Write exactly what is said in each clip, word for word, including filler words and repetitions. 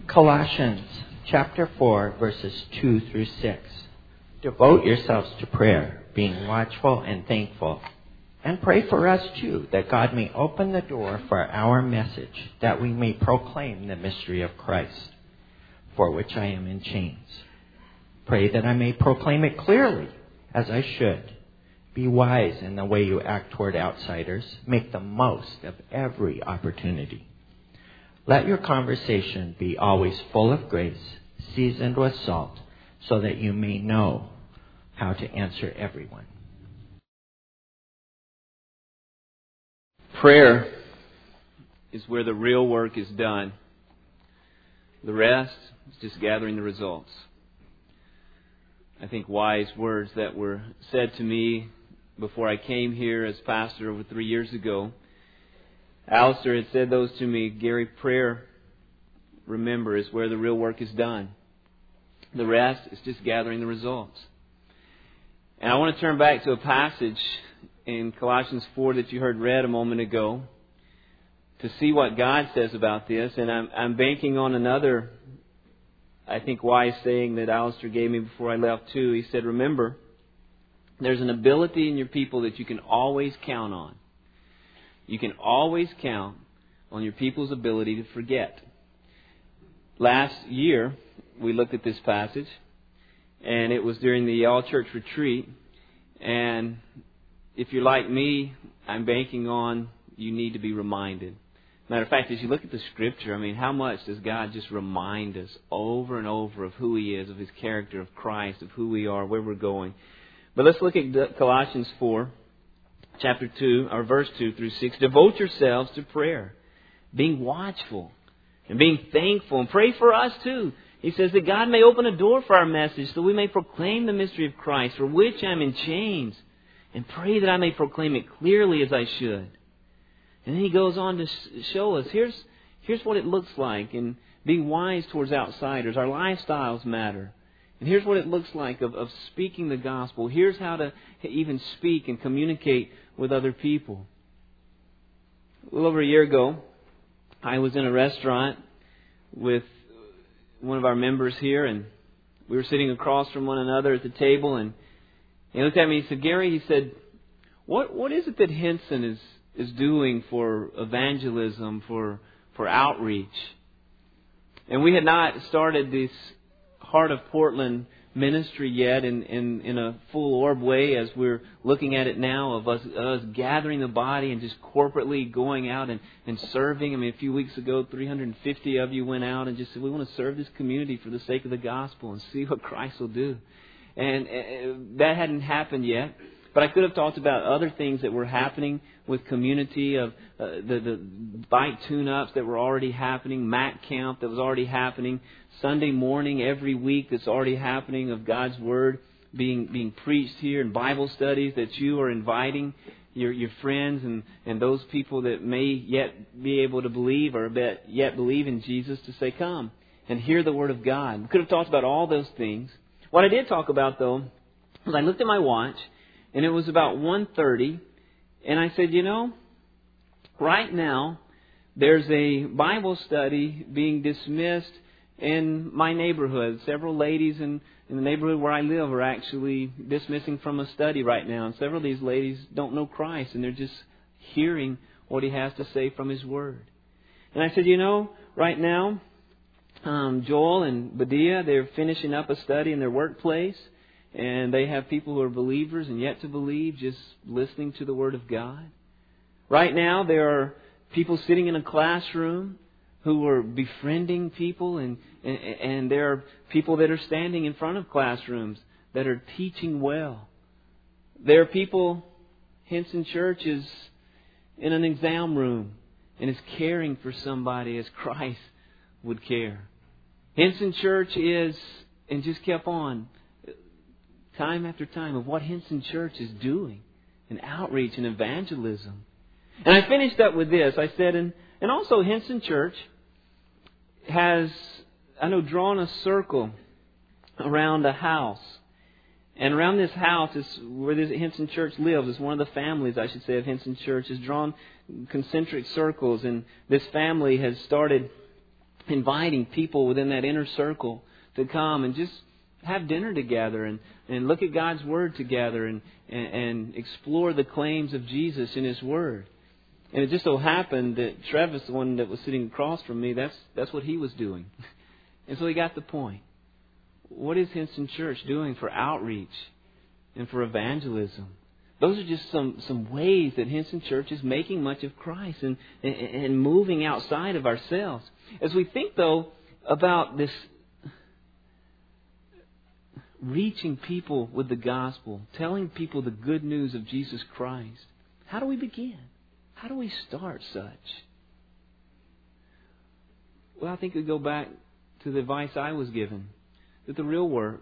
Colossians chapter four, verses two through six. Devote yourselves to prayer, being watchful and thankful. And pray for us too, that God may open the door for our message, that we may proclaim the mystery of Christ, for which I am in chains. Pray that I may proclaim it clearly, as I should. Be wise in the way you act toward outsiders. Make the most of every opportunity. Let your conversation be always full of grace, seasoned with salt, so that you may know how to answer everyone. Prayer is where the real work is done. The rest is just gathering the results. I think wise words that were said to me before I came here as pastor over three years ago. Alistair had said those to me. Gary, prayer, remember, is where the real work is done. The rest is just gathering the results. And I want to turn back to a passage in Colossians four that you heard read a moment ago to see what God says about this. And I'm, I'm banking on another, I think, wise saying that Alistair gave me before I left too. He said, remember, there's an ability in your people that you can always count on. You can always count on your people's ability to forget. Last year, we looked at this passage, and it was during the all-church retreat. And if you're like me, I'm banking on you need to be reminded. Matter of fact, as you look at the Scripture, I mean, how much does God just remind us over and over of who He is, of His character, of Christ, of who we are, where we're going. But let's look at Colossians four. Chapter two, or verse two through six. Devote yourselves to prayer, being watchful and being thankful. And pray for us too. He says that God may open a door for our message so we may proclaim the mystery of Christ, for which I am in chains. And pray that I may proclaim it clearly as I should. And then he goes on to show us, here's, here's what it looks like in being wise towards outsiders. Our lifestyles matter. And here's what it looks like of, of speaking the gospel. Here's how to even speak and communicate with other people. A little over a year ago, I was in a restaurant with one of our members here, and we were sitting across from one another at the table, and he looked at me and he said, Gary, he said, what what is it that Henson is, is doing for evangelism, for for outreach? And we had not started this Heart of Portland ministry yet in, in, in a full orb way as we're looking at it now of us, us gathering the body and just corporately going out and, and serving. I mean, a few weeks ago, three hundred fifty of you went out and just said, we want to serve this community for the sake of the gospel and see what Christ will do. And uh, that hadn't happened yet. But I could have talked about other things that were happening with community, of uh, the, the bike tune-ups that were already happening, Mac Camp that was already happening, Sunday morning every week that's already happening of God's Word being being preached here, and Bible studies that you are inviting your your friends and, and those people that may yet be able to believe or yet believe in Jesus to say, come and hear the Word of God. We could have talked about all those things. What I did talk about, though, was I looked at my watch, and it was about one thirty, and I said, you know, right now there's a Bible study being dismissed in my neighborhood. Several ladies in, in the neighborhood where I live are actually dismissing from a study right now, and several of these ladies don't know Christ, and they're just hearing what He has to say from His Word. And I said, you know, right now, um, Joel and Badia, they're finishing up a study in their workplace. And they have people who are believers and yet to believe, just listening to the Word of God. Right now, there are people sitting in a classroom who are befriending people. And, and, and there are people that are standing in front of classrooms that are teaching well. There are people, Henson Church is in an exam room and is caring for somebody as Christ would care. Henson Church is, and just kept on, time after time of what Henson Church is doing in outreach and evangelism. And I finished up with this. I said, and, and also Henson Church has, I know, drawn a circle around a house. And around this house is where this Henson Church lives. It's one of the families, I should say, of Henson Church. Has drawn concentric circles. And this family has started inviting people within that inner circle to come and just have dinner together and, and look at God's Word together and, and, and explore the claims of Jesus in His Word. And it just so happened that Travis, the one that was sitting across from me, that's that's what he was doing. And so he got the point. What is Hinson Church doing for outreach and for evangelism? Those are just some, some ways that Hinson Church is making much of Christ and, and, and moving outside of ourselves. As we think, though, about this reaching people with the gospel, telling people the good news of Jesus Christ, how do we begin? How do we start such? Well, I think we go back to the advice I was given, that the real work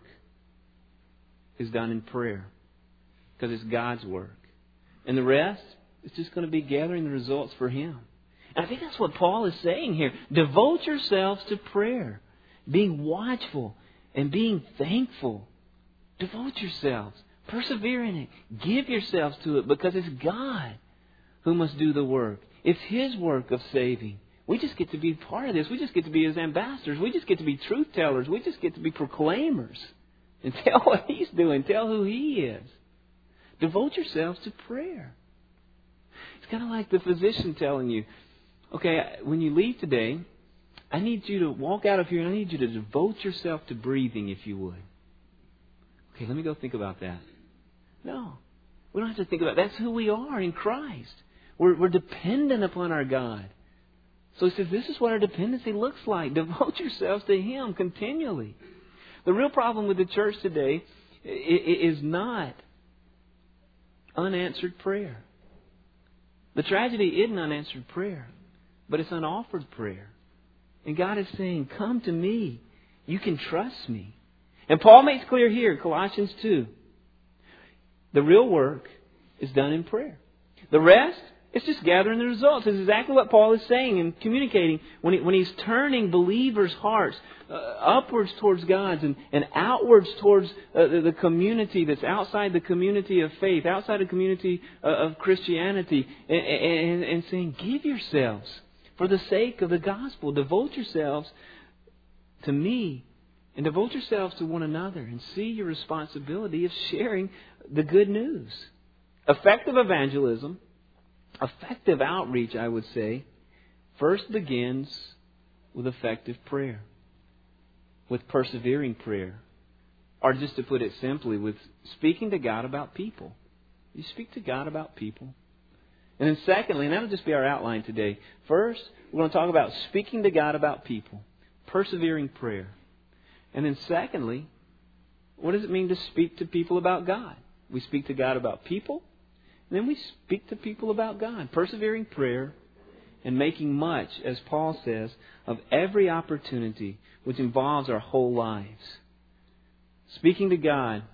is done in prayer, because it's God's work. And the rest is just going to be gathering the results for Him. And I think that's what Paul is saying here. Devote yourselves to prayer, being watchful and being thankful. Devote yourselves. Persevere in it. Give yourselves to it, because it's God who must do the work. It's His work of saving. We just get to be part of this. We just get to be His ambassadors. We just get to be truth tellers. We just get to be proclaimers and tell what He's doing. Tell who He is. Devote yourselves to prayer. It's kind of like the physician telling you, okay, when you leave today, I need you to walk out of here and I need you to devote yourself to breathing, if you would. Okay, let me go think about that. No, we don't have to think about it. That's who we are in Christ. We're, we're dependent upon our God. So He says, this is what our dependency looks like. Devote yourselves to Him continually. The real problem with the church today is not unanswered prayer. The tragedy isn't unanswered prayer, but it's unoffered prayer. And God is saying, come to me. You can trust me. And Paul makes clear here, Colossians two, the real work is done in prayer. The rest, it's just gathering the results. It's exactly what Paul is saying and communicating when, he, when he's turning believers' hearts uh, upwards towards God's and, and outwards towards uh, the, the community that's outside the community of faith, outside the community uh, of Christianity, and, and, and saying, give yourselves for the sake of the gospel. Devote yourselves to me and devote yourselves to one another and see your responsibility of sharing the good news. Effective evangelism, effective outreach, I would say, first begins with effective prayer, with persevering prayer, or just to put it simply, with speaking to God about people. You speak to God about people. And then secondly, and that'll just be our outline today, first, we're going to talk about speaking to God about people, persevering prayer. And then secondly, what does it mean to speak to people about God? We speak to God about people, and then we speak to people about God. Persevering prayer and making much, as Paul says, of every opportunity which involves our whole lives. Speaking to God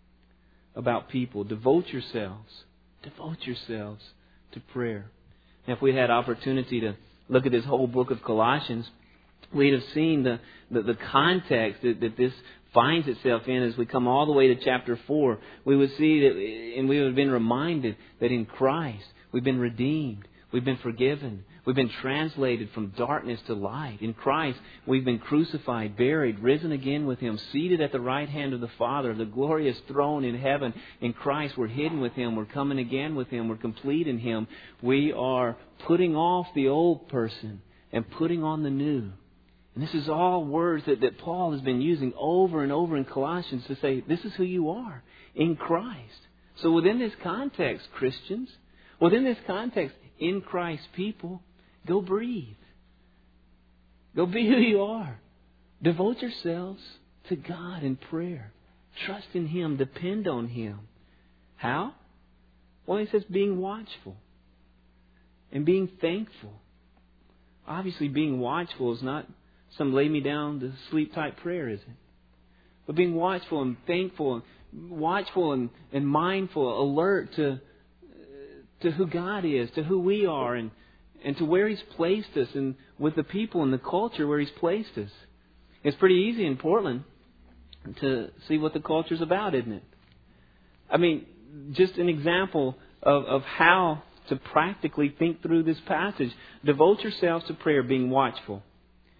about people. Devote yourselves. Devote yourselves to prayer. Now, if we had opportunity to look at this whole book of Colossians, we'd have seen the, the, the context that, that this finds itself in as we come all the way to chapter four. We would see that, and we would have been reminded that in Christ we've been redeemed, we've been forgiven, we've been translated from darkness to light. In Christ we've been crucified, buried, risen again with Him, seated at the right hand of the Father, the glorious throne in heaven. In Christ we're hidden with Him, we're coming again with Him, we're complete in Him. We are putting off the old person and putting on the new. And this is all words that, that Paul has been using over and over in Colossians to say, this is who you are in Christ. So within this context, Christians, within this context, in Christ people, go breathe. Go be who you are. Devote yourselves to God in prayer. Trust in Him. Depend on Him. How? Well, he says being watchful and being thankful. Obviously, being watchful is not some lay me down to sleep type prayer, is it? But being watchful and thankful, watchful and, and mindful, alert to to who God is, to who we are, and, and to where He's placed us, and with the people and the culture where He's placed us. It's pretty easy in Portland to see what the culture's about, isn't it? I mean, just an example of, of how to practically think through this passage. Devote yourselves to prayer, being watchful.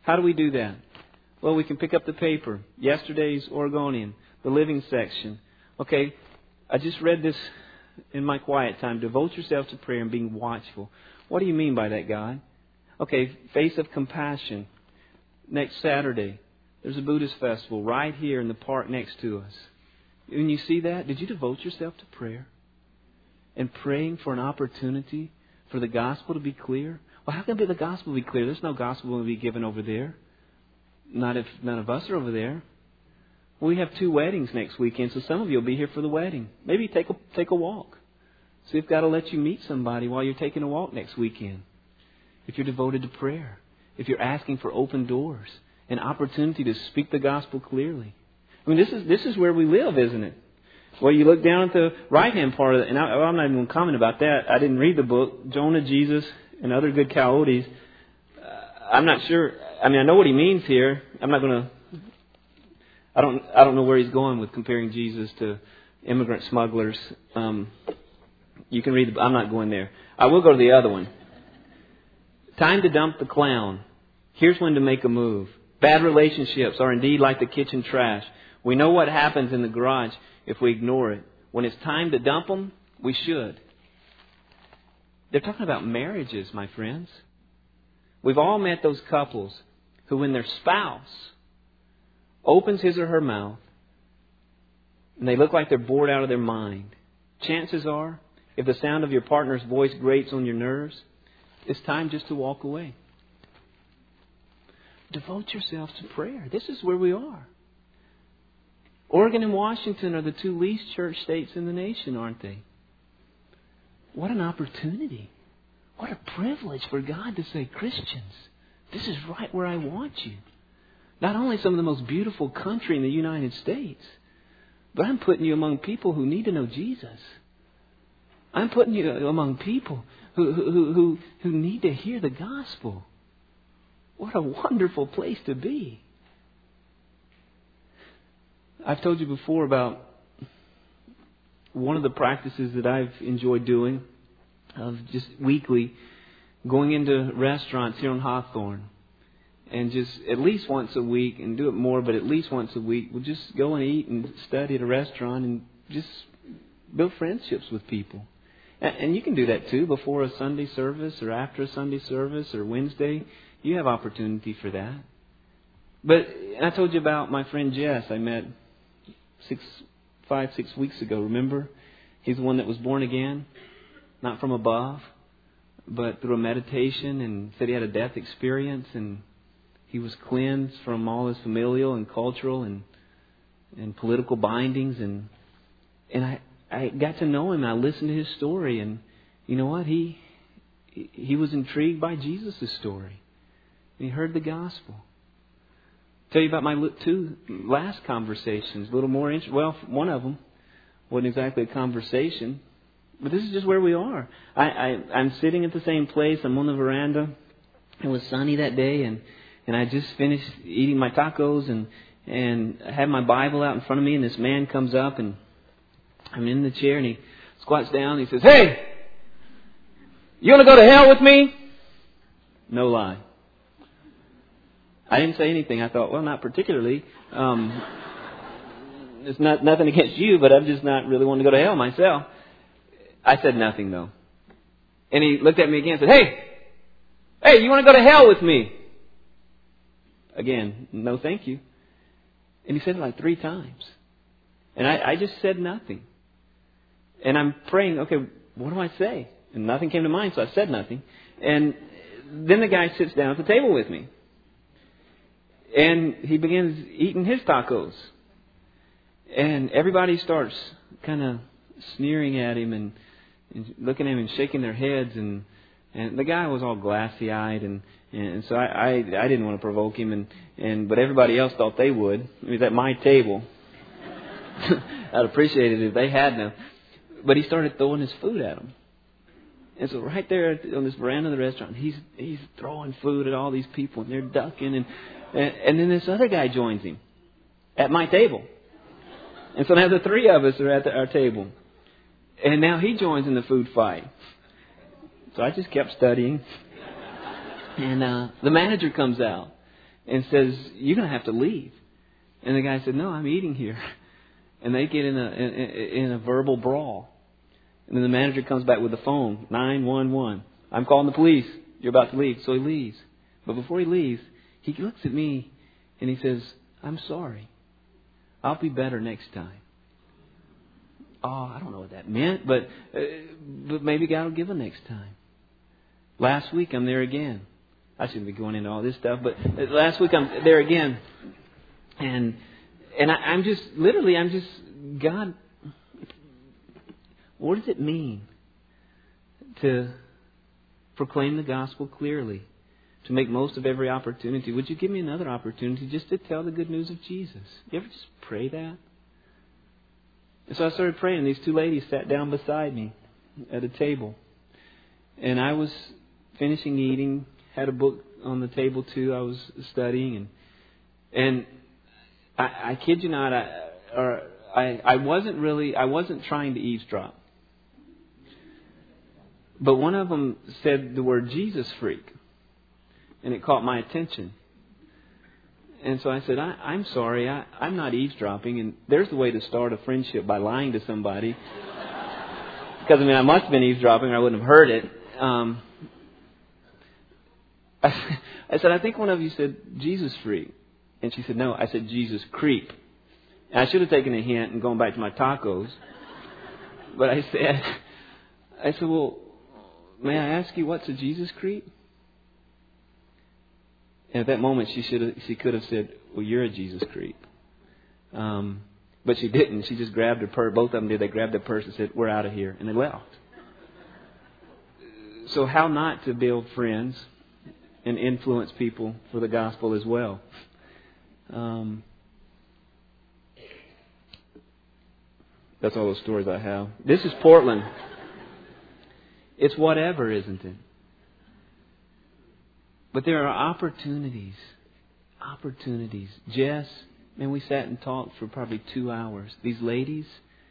How do we do that? Well, we can pick up the paper, yesterday's Oregonian, the living section. Okay, I just read this in my quiet time. Devote yourself to prayer and being watchful. What do you mean by that, God? Okay, Face of Compassion. Next Saturday, there's a Buddhist festival right here in the park next to us. When you see that, did you devote yourself to prayer? And praying for an opportunity for the gospel to be clear? Well, how can the gospel be clear? There's no gospel to be given over there. Not if none of us are over there. We have two weddings next weekend, so some of you will be here for the wedding. Maybe take a take a walk. See if God will let you meet somebody while you're taking a walk next weekend. If you're devoted to prayer. If you're asking for open doors. An opportunity to speak the gospel clearly. I mean, this is this is where we live, isn't it? Well, you look down at the right-hand part of it, and I, I'm not even going to comment about that. I didn't read the book, Jonah, Jesus, and Other Good Coyotes. Uh, I'm not sure. I mean, I know what he means here. I'm not going to. I don't. I don't know where he's going with comparing Jesus to immigrant smugglers. Um, you can read. The, I'm not going there. I will go to the other one. Time to dump the clown. Here's when to make a move. Bad relationships are indeed like the kitchen trash. We know what happens in the garage if we ignore it. When it's time to dump them, we should. They're talking about marriages, my friends. We've all met those couples who, when their spouse opens his or her mouth and they look like they're bored out of their mind, chances are, if the sound of your partner's voice grates on your nerves, it's time just to walk away. Devote yourselves to prayer. This is where we are. Oregon and Washington are the two least church states in the nation, aren't they? What an opportunity. What a privilege for God to say, Christians, this is right where I want you. Not only some of the most beautiful country in the United States, but I'm putting you among people who need to know Jesus. I'm putting you among people who, who, who, who need to hear the gospel. What a wonderful place to be. I've told you before about one of the practices that I've enjoyed doing of just weekly going into restaurants here on Hawthorne and just at least once a week, and do it more, but at least once a week, we'll just go and eat and study at a restaurant and just build friendships with people. And you can do that too before a Sunday service or after a Sunday service or Wednesday. You have opportunity for that. But I told you about my friend Jess I met six, five, six weeks ago. Remember? He's the one that was born again, not from above, but through a meditation, and said he had a death experience and he was cleansed from all his familial and cultural and and political bindings. And and I, I got to know him. I listened to his story, and you know what? He he was intrigued by Jesus' story. And he heard the gospel. Tell you about my two last conversations. A little more interesting. Well, one of them wasn't exactly a conversation, but this is just where we are. I, I, I'm sitting at the same place. I'm on the veranda. It was sunny that day, and, and I just finished eating my tacos, and, and I had my Bible out in front of me, and this man comes up, and I'm in the chair, and he squats down, and he says, "Hey, you want to go to hell with me?" No lie. I didn't say anything. I thought, well, not particularly. Um, it's not nothing against you, but I'm just not really wanting to go to hell myself. I said nothing, though. And he looked at me again and said, "Hey, hey, you want to go to hell with me?" Again, no thank you. And he said it like three times. And I, I just said nothing. And I'm praying, okay, what do I say? And nothing came to mind, so I said nothing. And then the guy sits down at the table with me. And he begins eating his tacos. And everybody starts kind of sneering at him and, and looking at him and shaking their heads. And, and the guy was all glassy-eyed. And, and so I, I, I didn't want to provoke him. And, and But everybody else thought they would. He was at my table. I'd appreciate it if they hadn't. But he started throwing his food at them. And so right there on this veranda of the restaurant, he's he's throwing food at all these people. And they're ducking. And, and, and then this other guy joins him at my table. And so now the three of us are at the, our table. And now he joins in the food fight. So I just kept studying. And uh, the manager comes out. and says, "You're going to have to leave." And the guy said, "No, I'm eating here." And they get in a in, in a verbal brawl. And then the manager comes back with the phone, nine one one. "I'm calling the police. You're about to leave." So he leaves. But before he leaves, he looks at me and he says, "I'm sorry. I'll be better next time." Oh, I don't know what that meant, but uh, but maybe God will give a next time. Last week I'm there again. I shouldn't be going into all this stuff, but last week I'm there again, and and I, I'm just literally I'm just God. What does it mean to proclaim the gospel clearly? To make most of every opportunity. Would you give me another opportunity just to tell the good news of Jesus? You ever just pray that? And so I started praying, and these two ladies sat down beside me at a table. And I was finishing eating, had a book on the table too I was studying. And and I, I kid you not, I, or I, I wasn't really, I wasn't trying to eavesdrop. But one of them said the word Jesus freak. And it caught my attention. And so I said, I, I'm sorry, I, I'm not eavesdropping. And there's the way to start a friendship, by lying to somebody. Because, I mean, I must have been eavesdropping or I wouldn't have heard it. Um, I, I said, I think one of you said Jesus freak. And she said, no, I said Jesus creep. And I should have taken a hint and gone back to my tacos. But I said, I said, well, may I ask you what's a Jesus creep? And at that moment, she should have, she could have said, well, you're a Jesus creep. Um, but she didn't. She just grabbed her purse. Both of them did. They grabbed their purse and said, we're out of here. And they left. So how not to build friends and influence people for the gospel as well? Um, that's all those stories I have. This is Portland. It's whatever, isn't it? But there are opportunities. Opportunities. Jess, man, we sat and talked for probably two hours. These ladies,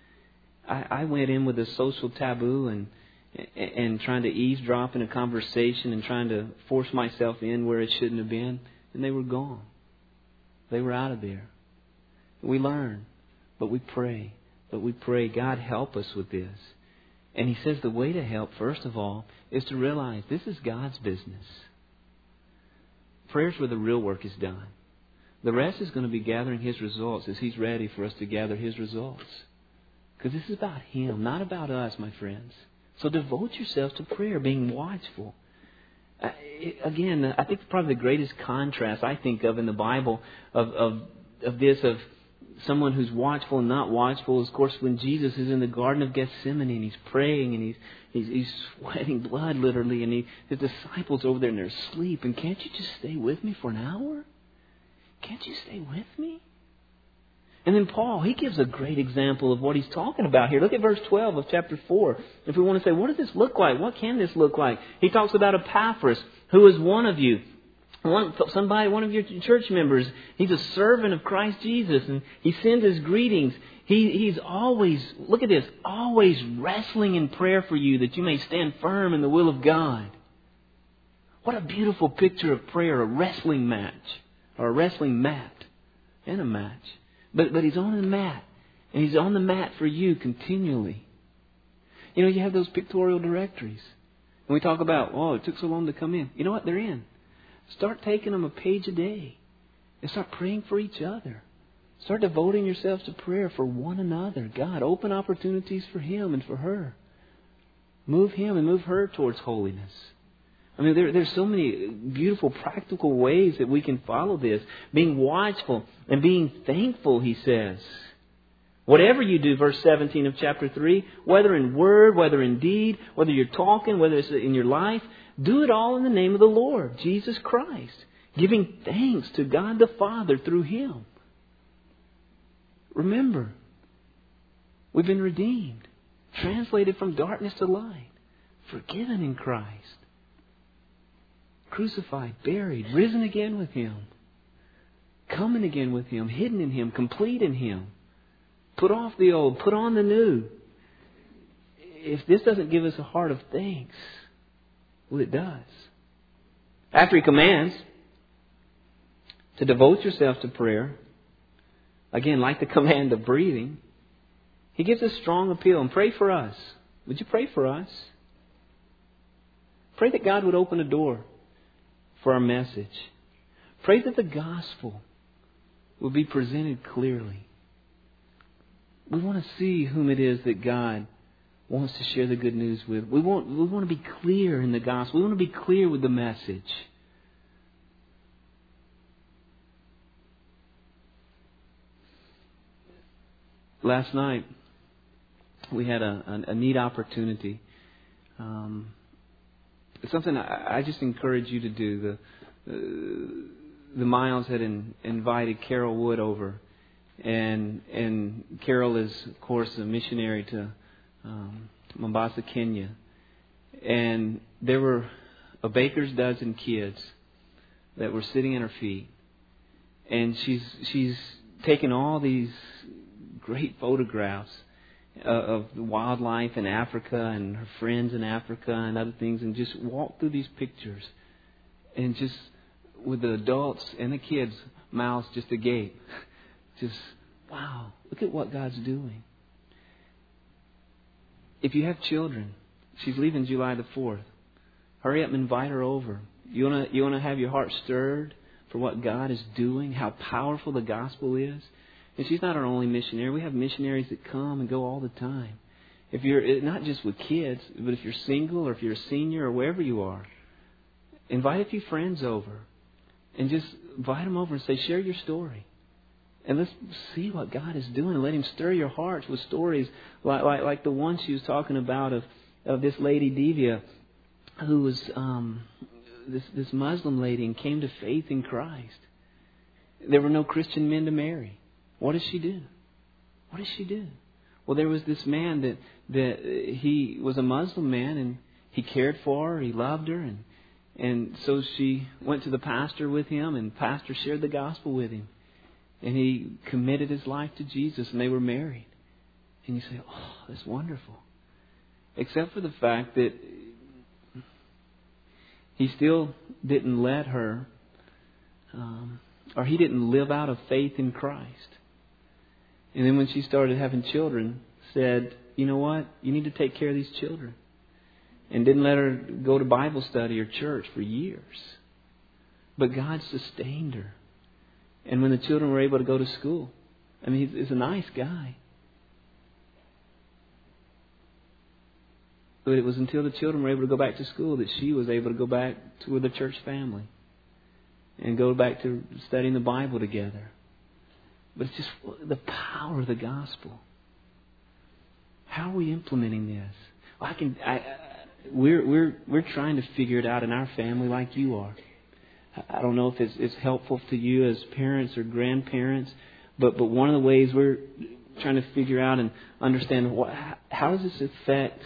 I, I went in with a social taboo and and trying to eavesdrop in a conversation and trying to force myself in where it shouldn't have been. And they were gone. They were out of there. We learn, but we pray. But we pray, God, help us with this. And He says the way to help, first of all, is to realize this is God's business. Prayer's where the real work is done. The rest is going to be gathering His results as He's ready for us to gather His results. Because this is about Him, not about us, my friends. So devote yourselves to prayer, being watchful. Uh, it, again, I think probably the greatest contrast I think of in the Bible of, of, of this, of someone who's watchful and not watchful, is, of course, when Jesus is in the Garden of Gethsemane and He's praying and He's He's, he's sweating blood, literally, and he, his disciples over there and they're asleep. And can't you just stay with me for an hour? Can't you stay with me? And then Paul, he gives a great example of what he's talking about here. Look at verse twelve of chapter four. If we want to say, what does this look like? What can this look like? He talks about Epaphras, who is one of you. One, somebody, one of your church members. He's a servant of Christ Jesus, and he sends his greetings. He, he's always, look at this, always wrestling in prayer for you that you may stand firm in the will of God. What a beautiful picture of prayer, a wrestling match, or a wrestling mat, and a match. But, but he's on the mat, and he's on the mat for you continually. You know, you have those pictorial directories. And we talk about, oh, it took so long to come in. You know what? They're in. Start taking them a page a day. And start praying for each other. Start devoting yourselves to prayer for one another. God, open opportunities for Him and for her. Move Him and move her towards holiness. I mean, there, there's so many beautiful, practical ways that we can follow this. Being watchful and being thankful, he says. Whatever you do, verse seventeen of chapter three, whether in word, whether in deed, whether you're talking, whether it's in your life, do it all in the name of the Lord, Jesus Christ, giving thanks to God the Father through Him. Remember, we've been redeemed, translated from darkness to light, forgiven in Christ, crucified, buried, risen again with Him, coming again with Him, hidden in Him, complete in Him. Put off the old, put on the new. If this doesn't give us a heart of thanks, well, it does. After He commands, to devote yourself to prayer. Again, like the command of breathing, He gives a strong appeal. And pray for us. Would you pray for us? Pray that God would open a door for our message. Pray that the gospel will be presented clearly. We want to see whom it is that God wants to share the good news with. We want, we want to be clear in the gospel. We want to be clear with the message. Last night, we had a, a, a neat opportunity. Um, it's something I, I just encourage you to do. The, uh, the Miles had in, invited Carol Wood over. And and Carol is, of course, a missionary to um, Mombasa, Kenya. And there were a baker's dozen kids that were sitting at her feet. And she's she's taken all these great photographs uh, of the wildlife in Africa and her friends in Africa and other things, and just walked through these pictures. And just with the adults and the kids' mouths just agape. Just, wow, look at what God's doing. If you have children, she's leaving July the fourth. Hurry up and invite her over. You want to you want to have your heart stirred for what God is doing, how powerful the gospel is. And she's not our only missionary. We have missionaries that come and go all the time. If you're not just with kids, but if you're single or if you're a senior or wherever you are, invite a few friends over and just invite them over and say, share your story. And let's see what God is doing and let Him stir your hearts with stories like like, like the one she was talking about of, of this lady Divya, who was um, this, this Muslim lady and came to faith in Christ. There were no Christian men to marry. What does she do? What does she do? Well, there was this man that, that he was a Muslim man and he cared for her, he loved her, and and so she went to the pastor with him, and the pastor shared the gospel with him. And he committed his life to Jesus, and they were married. And you say, oh, that's wonderful. Except for the fact that he still didn't let her, um, or he didn't live out of faith in Christ. And then when she started having children, said, you know what, you need to take care of these children. And didn't let her go to Bible study or church for years. But God sustained her. And when the children were able to go to school, I mean, he's, he's a nice guy. But it was until the children were able to go back to school that she was able to go back to with the church family and go back to studying the Bible together. But it's just the power of the gospel. How are we implementing this? Well, I can. I, I, we're we're we're trying to figure it out in our family, like you are. I don't know if it's, it's helpful to you as parents or grandparents, but, but one of the ways we're trying to figure out and understand what, how does this affect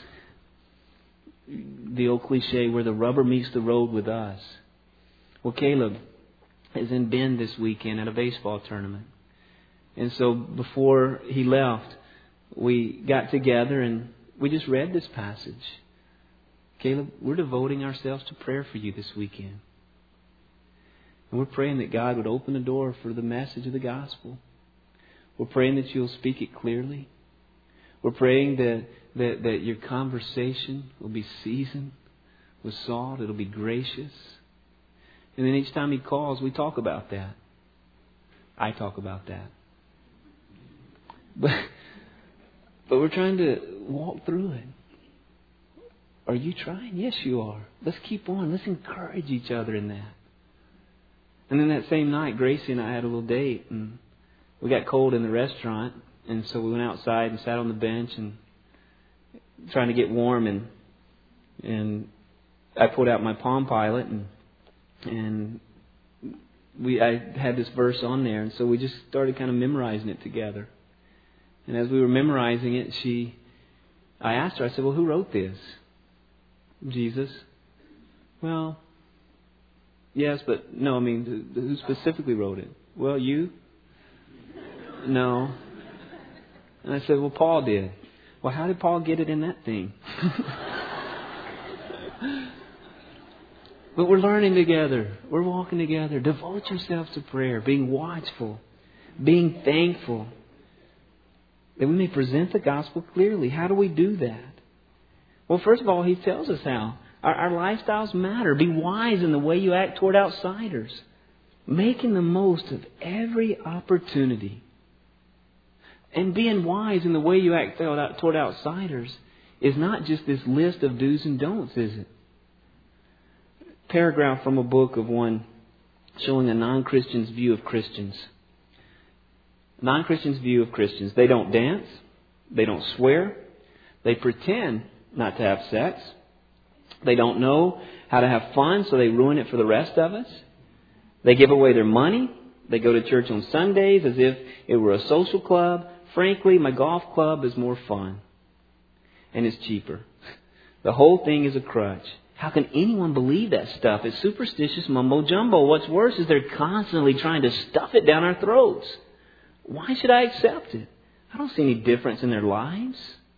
the old cliche where the rubber meets the road with us. Well, Caleb is in Bend this weekend at a baseball tournament. And so before he left, we got together and we just read this passage. Caleb, we're devoting ourselves to prayer for you this weekend. And we're praying that God would open the door for the message of the gospel. We're praying that you'll speak it clearly. We're praying that, that, that your conversation will be seasoned with salt. It'll be gracious. And then each time he calls, we talk about that. I talk about that. But, but we're trying to walk through it. Are you trying? Yes, you are. Let's keep on. Let's encourage each other in that. And then that same night, Gracie and I had a little date, and we got cold in the restaurant, and so we went outside and sat on the bench and trying to get warm, and and I pulled out my Palm Pilot, and and we I had this verse on there, and so we just started kind of memorizing it together. And as we were memorizing it, she, I asked her, I said, "Well, who wrote this?" Jesus. Well. Yes, but no, I mean, who specifically wrote it? Well, you? No. And I said, well, Paul did. Well, how did Paul get it in that thing? But we're learning together. We're walking together. Devote yourselves to prayer, being watchful, being thankful, that we may present the gospel clearly. How do we do that? Well, first of all, He tells us how. Our, our lifestyles matter. Be wise in the way you act toward outsiders, making the most of every opportunity. And being wise in the way you act toward outsiders is not just this list of do's and don'ts, is it? Paragraph from a book of one showing a non-Christian's view of Christians. Non-Christians' view of Christians. They don't dance. They don't swear. They pretend not to have sex. They don't know how to have fun, so they ruin it for the rest of us. They give away their money. They go to church on Sundays as if it were a social club. Frankly, my golf club is more fun and it's cheaper. The whole thing is a crutch. How can anyone believe that stuff? It's superstitious mumbo jumbo. What's worse is they're constantly trying to stuff it down our throats. Why should I accept it? I don't see any difference in their lives.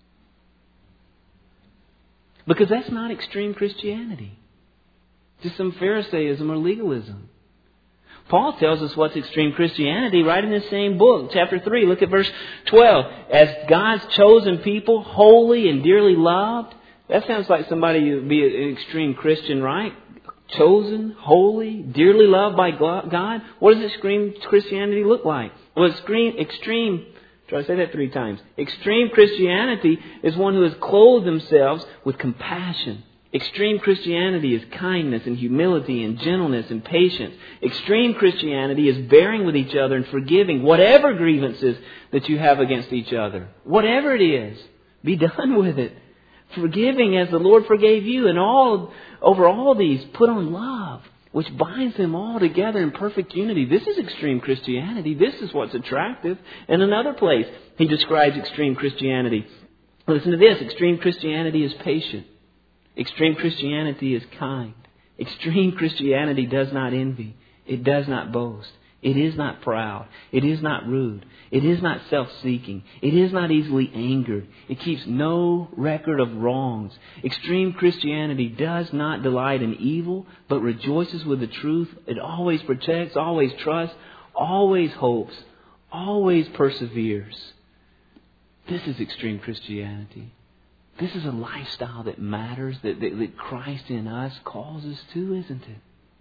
Because that's not extreme Christianity. Just some Pharisaism or legalism. Paul tells us what's extreme Christianity right in the same book. Chapter three, look at verse twelve. As God's chosen people, holy and dearly loved. That sounds like somebody who would be an extreme Christian, right? Chosen, holy, dearly loved by God. What does extreme Christianity look like? Well, extreme, extreme, try to say that three times. Extreme Christianity is one who has clothed themselves with compassion. Extreme Christianity is kindness and humility and gentleness and patience. Extreme Christianity is bearing with each other and forgiving whatever grievances that you have against each other. Whatever it is, be done with it. Forgiving as the Lord forgave you. And all over all these, put on love, which binds them all together in perfect unity. This is extreme Christianity. This is what's attractive. In another place, he describes extreme Christianity. Listen to this. Extreme Christianity is patient. Extreme Christianity is kind. Extreme Christianity does not envy. It does not boast. It is not proud. It is not rude. It is not self-seeking. It is not easily angered. It keeps no record of wrongs. Extreme Christianity does not delight in evil, but rejoices with the truth. It always protects, always trusts, always hopes, always perseveres. This is extreme Christianity. This is a lifestyle that matters, that, that, that Christ in us calls us to, isn't it?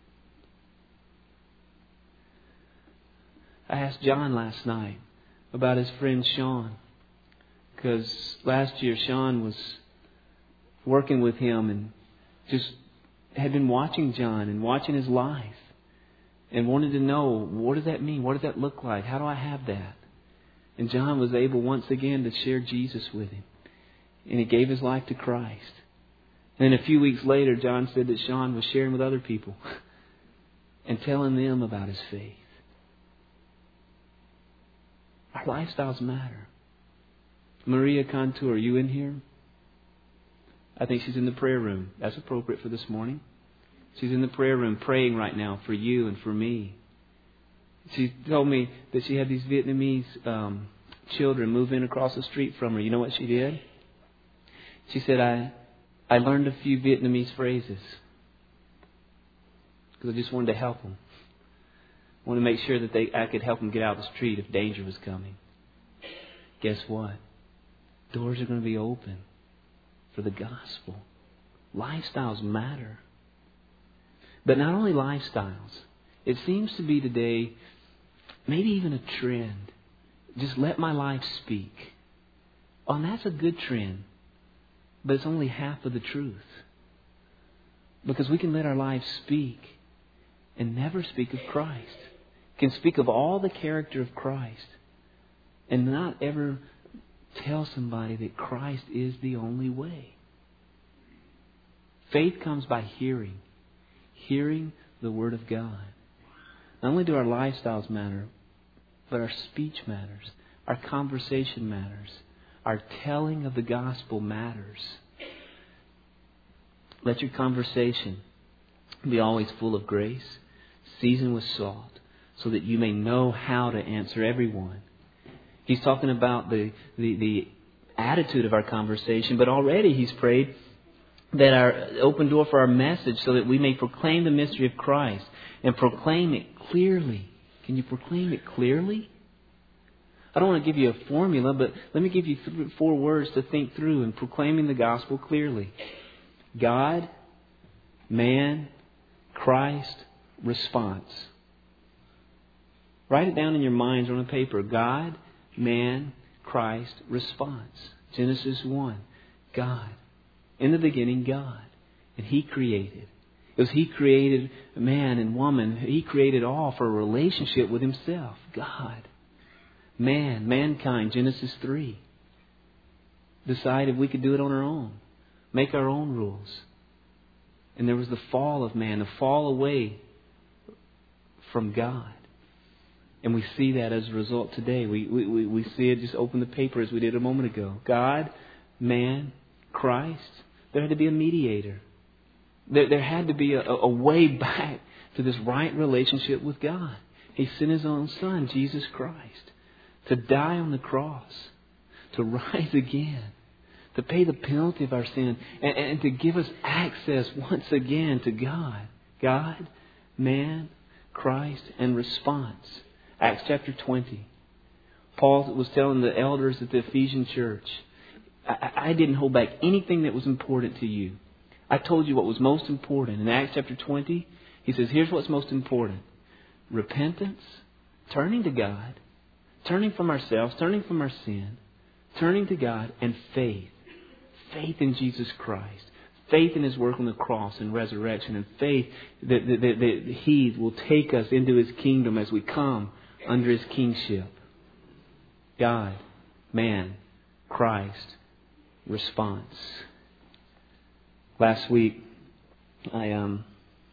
I asked John last night about his friend Sean. Because last year Sean was working with him and just had been watching John and watching his life. And wanted to know, what does that mean? What does that look like? How do I have that? And John was able once again to share Jesus with him. And he gave his life to Christ. And then a few weeks later, John said that Sean was sharing with other people and telling them about his faith. Our lifestyles matter. Maria Contour, are you in here? I think she's in the prayer room. That's appropriate for this morning. She's in the prayer room praying right now for you and for me. She told me that she had these Vietnamese um, children move in across the street from her. You know what she did? She said, I I learned a few Vietnamese phrases because I just wanted to help them. I wanted to make sure that they I could help them get out of the street if danger was coming. Guess what? Doors are going to be open for the gospel. Lifestyles matter. But not only lifestyles. It seems to be today maybe even a trend. Just let my life speak. Oh, and that's a good trend. But it's only half of the truth. Because we can let our lives speak and never speak of Christ. Can speak of all the character of Christ and not ever tell somebody that Christ is the only way. Faith comes by hearing. Hearing the Word of God. Not only do our lifestyles matter, but our speech matters. Our conversation matters. Our telling of the gospel matters. Let your conversation be always full of grace, seasoned with salt, so that you may know how to answer everyone. He's talking about the, the, the attitude of our conversation, but already he's prayed that our open door for our message so that we may proclaim the mystery of Christ and proclaim it clearly. Can you proclaim it clearly? I don't want to give you a formula, but let me give you th- four words to think through in proclaiming the gospel clearly. God, man, Christ, response. Write it down in your minds on a paper. God, man, Christ, response. Genesis one. God. In the beginning, God. And He created. It was He created man and woman. He created all for a relationship with Himself. God. Man, mankind, Genesis three. Decided we could do it on our own. Make our own rules. And there was the fall of man, the fall away from God. And we see that as a result today. We, we, we see it, just open the paper as we did a moment ago. God, man, Christ. There had to be a mediator. There, there had to be a, a way back to this right relationship with God. He sent His own Son, Jesus Christ, to die on the cross, to rise again, to pay the penalty of our sin, and, and to give us access once again to God. God, man, Christ, and response. Acts chapter twenty. Paul was telling the elders at the Ephesian church, I, I didn't hold back anything that was important to you. I told you what was most important. In Acts chapter twenty, he says, here's what's most important. Repentance, turning to God, turning from ourselves, turning from our sin, turning to God, and faith. Faith in Jesus Christ. Faith in His work on the cross and resurrection. And faith that, that, that, that He will take us into His kingdom as we come under His kingship. God, man, Christ, response. Last week, I um,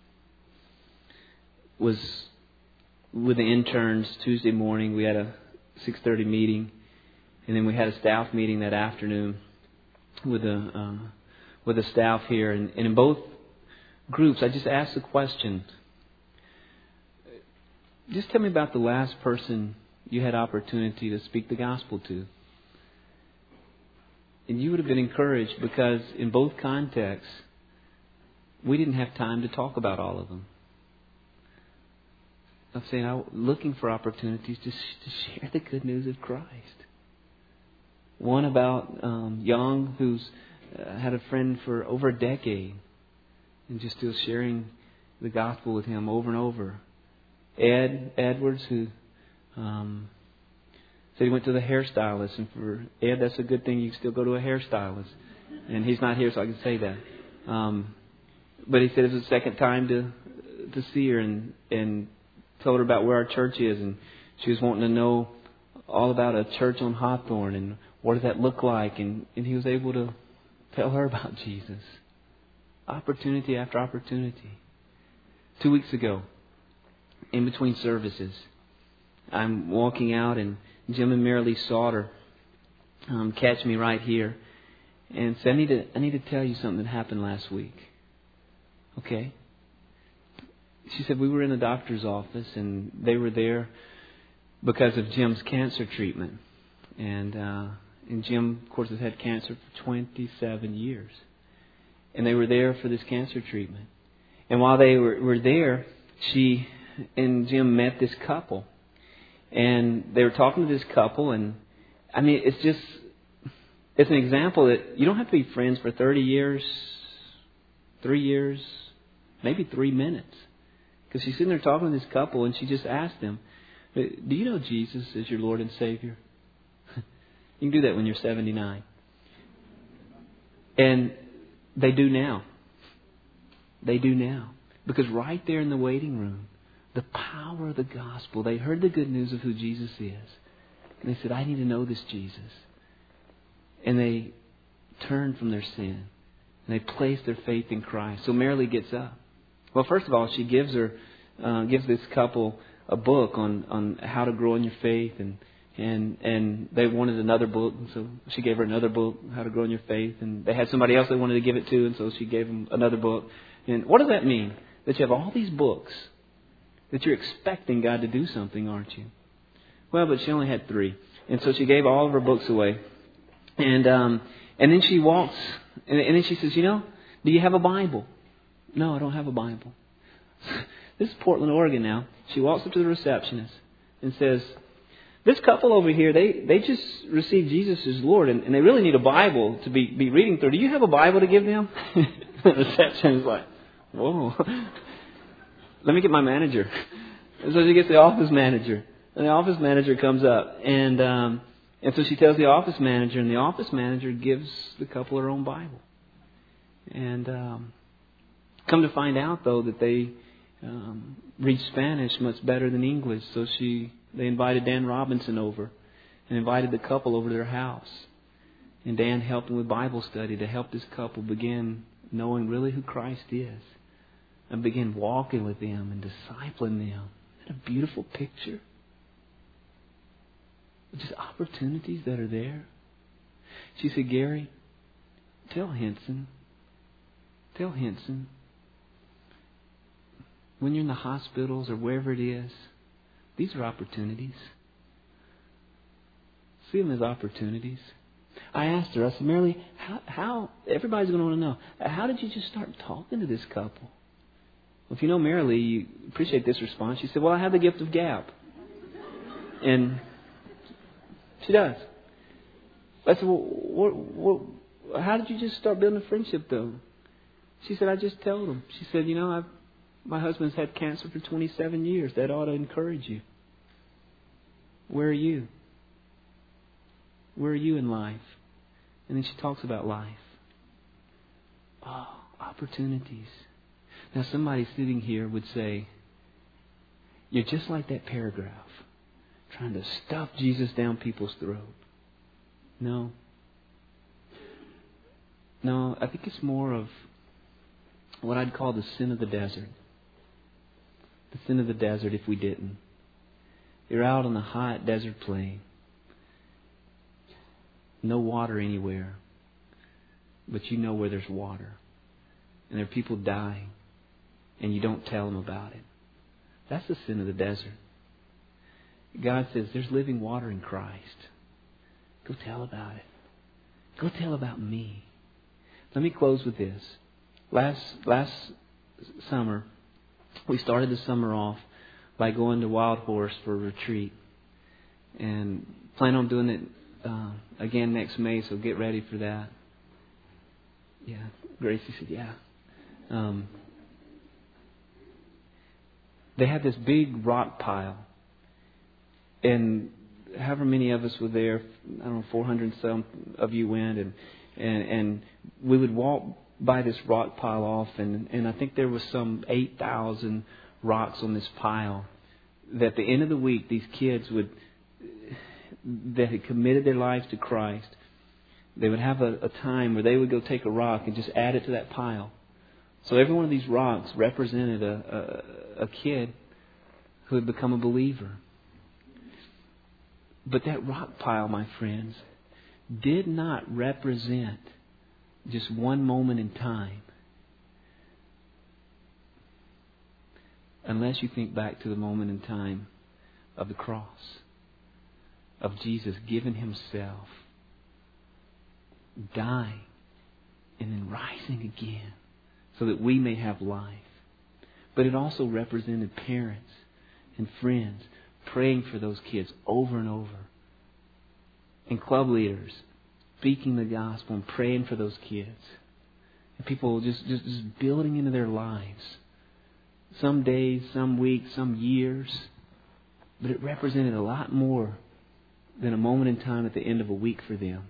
was with the interns Tuesday morning. We had a six thirty meeting, and then we had a staff meeting that afternoon with the uh, with the staff here. And, and in both groups, I just asked the question: just tell me about the last person you had opportunity to speak the gospel to. And you would have been encouraged because in both contexts, we didn't have time to talk about all of them. I'm saying I'm looking for opportunities to, sh- to share the good news of Christ. One about um, Young, who's uh, had a friend for over a decade and just still sharing the gospel with him over and over. Ed Edwards, who um, said he went to the hairstylist, and for Ed, that's a good thing. You can still go to a hairstylist, and he's not here, so I can say that. Um, but he said it was the second time to to see her, and and told her about where our church is, and she was wanting to know all about a church on Hawthorne and what does that look like, and, and he was able to tell her about Jesus. Opportunity after opportunity. Two weeks ago, in between services, I'm walking out, and Jim and Marilee Sauter um, catch me right here and say, I need to I need to tell you something that happened last week. Okay? She said, we were in a doctor's office, and they were there because of Jim's cancer treatment. And uh, and Jim, of course, has had cancer for twenty-seven years. And they were there for this cancer treatment. And while they were, were there, she and Jim met this couple. And they were talking to this couple, and I mean, it's just, it's an example that you don't have to be friends for thirty years, three years, maybe three minutes. Because she's sitting there talking to this couple, and she just asked them, do you know Jesus as your Lord and Savior? You can do that when you're seventy-nine. And they do now. They do now. Because right there in the waiting room, the power of the gospel, they heard the good news of who Jesus is. And they said, I need to know this Jesus. And they turned from their sin. And they placed their faith in Christ. So Marilee gets up. Well, first of all, she gives her, uh, gives this couple a book on, on how to grow in your faith, and and and they wanted another book, and so she gave her another book, how to grow in your faith, and they had somebody else they wanted to give it to, and so she gave them another book. And what does that mean? That you have all these books, that you're expecting God to do something, aren't you? Well, but she only had three, and so she gave all of her books away, and um, and then she walks, and, and then she says, you know, Do you have a Bible? No, I don't have a Bible. This is Portland, Oregon now. She walks up to the receptionist and says, this couple over here, they, they just received Jesus as Lord, and, and they really need a Bible to be, be reading through. Do you have a Bible to give them? The receptionist is like, whoa. Let me get my manager. And so she gets the office manager. And the office manager comes up. And um, and so she tells the office manager, and the office manager gives the couple her own Bible. And um, come to find out, though, that they um, read Spanish much better than English. So she... They invited Dan Robinson over and invited the couple over to their house. And Dan helped them with Bible study to help this couple begin knowing really who Christ is and begin walking with them and discipling them. Isn't that a beautiful picture? Just opportunities that are there. She said, Gary, tell Henson, tell Henson, when you're in the hospitals or wherever it is, these are opportunities. See them as opportunities. I asked her, I said, Marilee, how, how, everybody's going to want to know, how did you just start talking to this couple? Well, if you know Marilee, you appreciate this response. She said, well, I have the gift of gab. And she does. I said, well, what, what, how did you just start building a friendship, though? She said, I just told them. She said, you know, I've My husband's had cancer for twenty-seven years. That ought to encourage you. Where are you? Where are you in life? And then she talks about life. Oh, opportunities. Now somebody sitting here would say, you're just like that paragraph, trying to stuff Jesus down people's throat. No. No, I think it's more of what I'd call the sin of the desert. The sin of the desert if we didn't. You're out on the hot desert plain. No water anywhere. But you know where there's water. And there are people dying. And you don't tell them about it. That's the sin of the desert. God says there's living water in Christ. Go tell about it. Go tell about me. Let me close with this. Last last summer, we started the summer off by going to Wild Horse for a retreat. And plan on doing it uh, again next May, so get ready for that. Yeah, Gracie said, yeah. Um, they had this big rock pile. And however many of us were there, I don't know, four hundred some of you went. And, and, and we would walk by this rock pile off, and, and I think there was some eight thousand rocks on this pile that at the end of the week these kids would that had committed their lives to Christ, they would have a, a time where they would go take a rock and just add it to that pile. So every one of these rocks represented a, a, a kid who had become a believer. But that rock pile, my friends, did not represent just one moment in time. Unless you think back to the moment in time of the cross, of Jesus giving Himself, dying, and then rising again so that we may have life. But it also represented parents and friends praying for those kids over and over. And club leaders speaking the gospel and praying for those kids. And people just, just, just building into their lives. Some days, some weeks, some years. But it represented a lot more than a moment in time at the end of a week for them.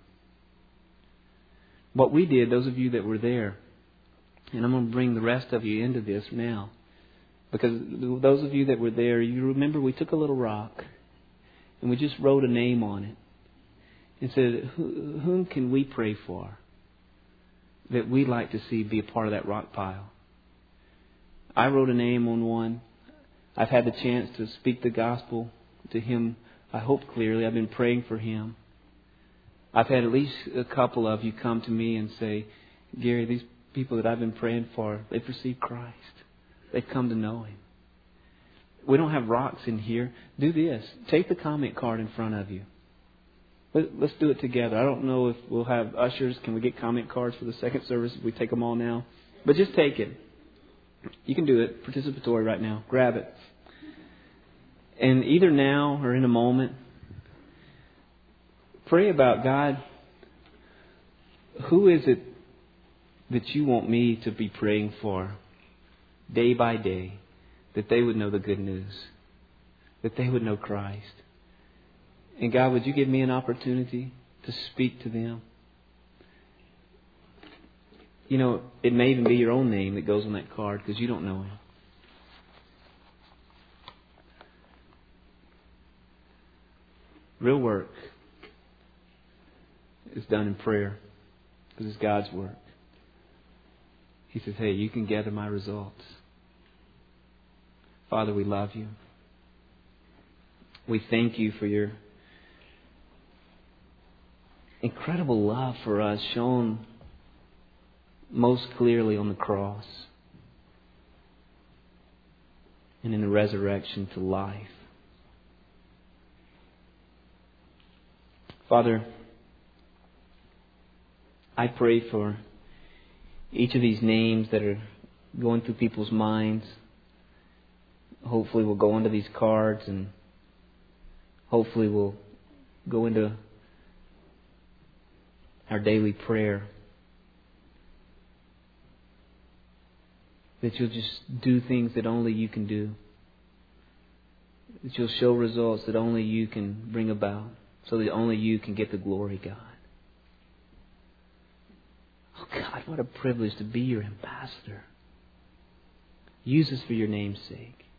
What we did, those of you that were there, and I'm going to bring the rest of you into this now, because those of you that were there, you remember we took a little rock and we just wrote a name on it and said, whom can we pray for that we'd like to see be a part of that rock pile? I wrote a name on one. I've had the chance to speak the gospel to him, I hope clearly. I've been praying for him. I've had at least a couple of you come to me and say, Gary, these people that I've been praying for, they've received Christ. They've come to know Him. We don't have rocks in here. Do this. Take the comment card in front of you. Let, let's do it together. I don't know if we'll have ushers. Can we get comment cards for the second service if we take them all now? But just take it. You can do it. Participatory right now. Grab it. And either now or in a moment, pray about, God, who is it that you want me to be praying for day by day, that they would know the good news, that they would know Christ. And God, would you give me an opportunity to speak to them? You know, it may even be your own name that goes on that card because you don't know him. Real work is done in prayer because it's God's work. He says, hey, you can gather my results. Father, we love you. We thank you for your incredible love for us shown most clearly on the cross and in the resurrection to life. Father, I pray for each of these names that are going through people's minds. Hopefully we'll go into these cards and hopefully we'll go into our daily prayer. That you'll just do things that only you can do. That you'll show results that only you can bring about. So that only you can get the glory, God. Oh God, what a privilege to be your ambassador. Use us for your name's sake.